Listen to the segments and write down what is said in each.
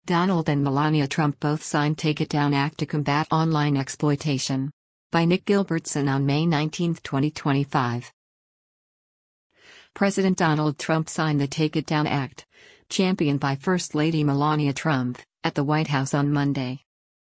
Donald and Melania Trump both signed Take It Down Act to combat online exploitation. By Nick Gilbertson on May 19, 2025. President Donald Trump signed the Take It Down Act, championed by First Lady Melania Trump, at the White House on Monday.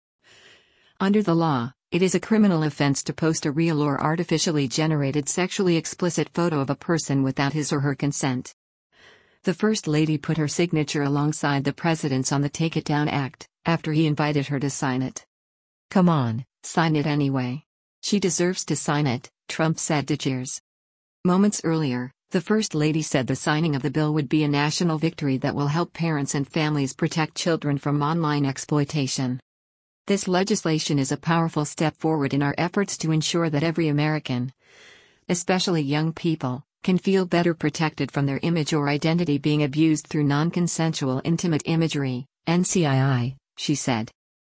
Under the law, it is a criminal offense to post a real or artificially generated sexually explicit photo of a person without his or her consent. The First Lady put her signature alongside the President's on the Take It Down Act, after he invited her to sign it. "Come on, sign it anyway. She deserves to sign it," Trump said to Cheers. Moments earlier, the First Lady said the signing of the bill would be a national victory that will help parents and families protect children from online exploitation. "This legislation is a powerful step forward in our efforts to ensure that every American, especially young people, can feel better protected from their image or identity being abused through non-consensual intimate imagery, NCII," she said.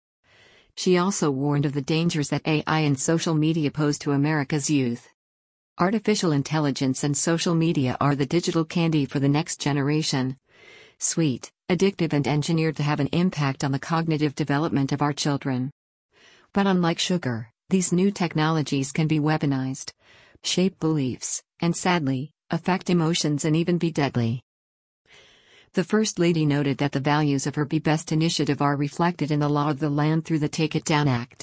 She also warned of the dangers that AI and social media pose to America's youth. "Artificial intelligence and social media are the digital candy for the next generation. Sweet, addictive and engineered to have an impact on the cognitive development of our children. But unlike sugar, these new technologies can be weaponized, shape beliefs, and sadly, affect emotions and even be deadly." The First Lady noted that the values of her Be Best initiative are reflected in the law of the land through the Take It Down Act.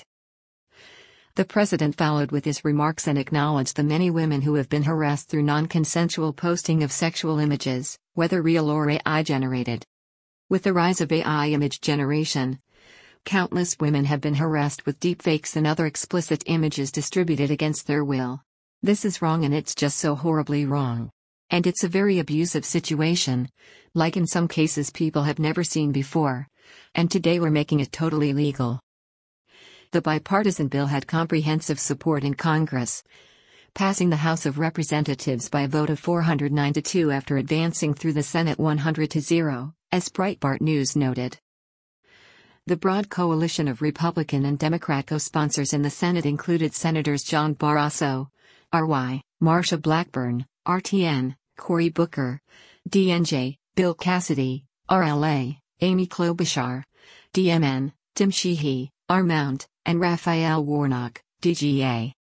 The President followed with his remarks and acknowledged the many women who have been harassed through non-consensual posting of sexual images, whether real or AI-generated. With the rise of AI image generation, countless women have been harassed with deepfakes and other explicit images distributed against their will. "This is wrong, and it's just so horribly wrong. And it's a very abusive situation, like in some cases people have never seen before. And today we're making it totally legal." The bipartisan bill had comprehensive support in Congress, passing the House of Representatives by a vote of 409-2 after advancing through the Senate 100-0, as Breitbart News noted. The broad coalition of Republican and Democrat co-sponsors in the Senate included Senators John Barrasso, R.Y., Marsha Blackburn, RTN, Cory Booker, DNJ, Bill Cassidy, RLA, Amy Klobuchar, DMN, Tim Sheehy, R. Mount, and Raphael Warnock, DGA.